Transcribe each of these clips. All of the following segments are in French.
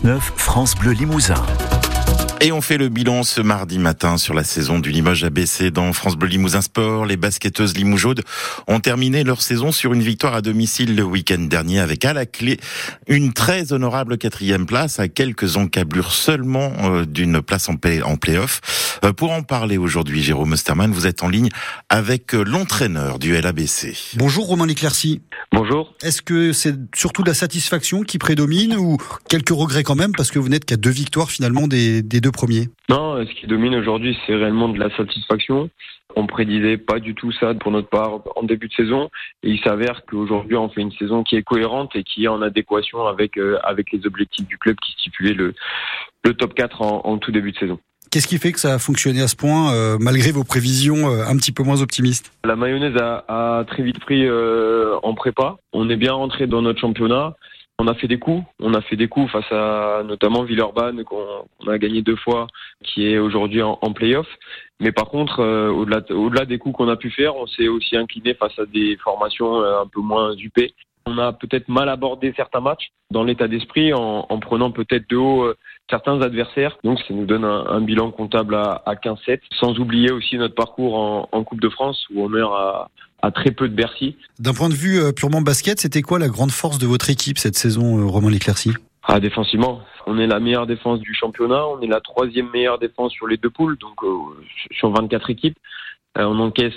6-9, France Bleu Limousin. Et on fait le bilan ce mardi matin sur la saison du Limoges ABC dans France Bleu Limousin Sport. Les basketteuses limougeaudes ont terminé leur saison sur une victoire à domicile le week-end dernier avec à la clé une très honorable 4e place à quelques encablures seulement d'une place en play-off. Pour en parler aujourd'hui, Jérôme Osterman, vous êtes en ligne avec l'entraîneur du LABC. Bonjour Romain Leclercy. Bonjour. Est-ce que c'est surtout la satisfaction qui prédomine ou quelques regrets quand même parce que vous n'êtes qu'à 2 victoires finalement des 2 premiers? Non, ce qui domine aujourd'hui, c'est réellement de la satisfaction. On prédisait pas du tout ça pour notre part en début de saison. Et il s'avère qu'aujourd'hui, on fait une saison qui est cohérente et qui est en adéquation avec les objectifs du club qui stipulait le top 4 en tout début de saison. Qu'est-ce qui fait que ça a fonctionné à ce point, malgré vos prévisions un petit peu moins optimistes? La mayonnaise a très vite pris en prépa. On est bien rentré dans notre championnat. On a fait des coups face à notamment Villeurbanne qu'on a gagné 2 fois, qui est aujourd'hui en play-off. Mais par contre, au-delà des coups qu'on a pu faire, on s'est aussi incliné face à des formations un peu moins huppées. On a peut-être mal abordé certains matchs dans l'état d'esprit en prenant peut-être de haut certains adversaires. Donc ça nous donne un bilan comptable à 15-7, sans oublier aussi notre parcours en Coupe de France où on meurt à très peu de Bercy. D'un point de vue purement basket, c'était quoi la grande force de votre équipe cette saison, Romain Leclercy? Défensivement, on est la meilleure défense du championnat, on est la 3e meilleure défense sur les 2 poules, donc sur 24 équipes. On encaisse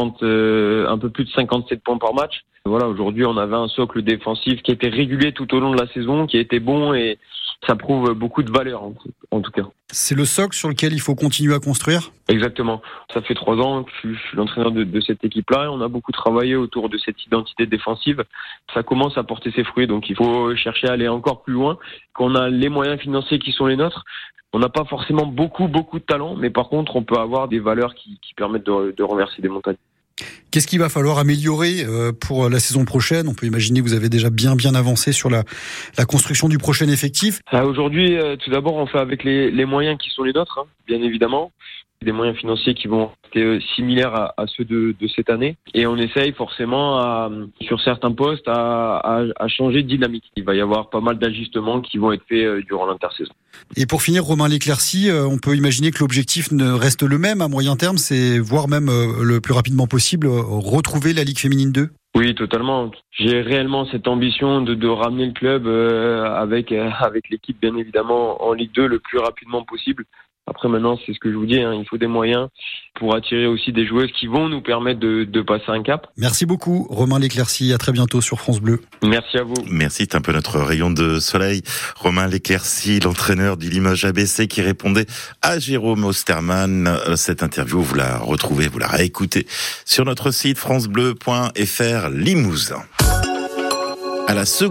un peu plus de 57 points par match. Voilà, aujourd'hui, on avait un socle défensif qui était régulier tout au long de la saison, qui était bon et ça prouve beaucoup de valeur en tout cas. C'est le socle sur lequel il faut continuer à construire? Exactement. Ça fait 3 ans que je suis l'entraîneur de cette équipe-là et on a beaucoup travaillé autour de cette identité défensive. Ça commence à porter ses fruits, donc il faut chercher à aller encore plus loin. Quand on a les moyens financiers qui sont les nôtres, on n'a pas forcément beaucoup de talent, mais par contre, on peut avoir des valeurs qui permettent de renverser des montagnes. Qu'est-ce qu'il va falloir améliorer pour la saison prochaine? On peut imaginer que vous avez déjà bien avancé sur la construction du prochain effectif. Aujourd'hui, tout d'abord, on fait avec les moyens qui sont les nôtres, bien évidemment. Des moyens financiers qui vont être similaires à ceux de cette année. Et on essaye forcément, sur certains postes, à changer de dynamique. Il va y avoir pas mal d'ajustements qui vont être faits durant l'intersaison. Et pour finir, Romain Leclercy, on peut imaginer que l'objectif ne reste le même à moyen terme, c'est voire même le plus rapidement possible, retrouver la Ligue féminine 2? Oui, totalement. J'ai réellement cette ambition de ramener le club avec l'équipe, bien évidemment, en Ligue 2 le plus rapidement possible. Après, maintenant, c'est ce que je vous dis, il faut des moyens pour attirer aussi des joueuses qui vont nous permettre de passer un cap. Merci beaucoup, Romain Leclercy. À très bientôt sur France Bleu. Merci à vous. Merci, c'est un peu notre rayon de soleil. Romain Leclercy, l'entraîneur du Limoges ABC, qui répondait à Jérôme Osterman. Cette interview, vous la retrouvez, vous la réécoutez sur notre site francebleu.fr Limousin. À la seconde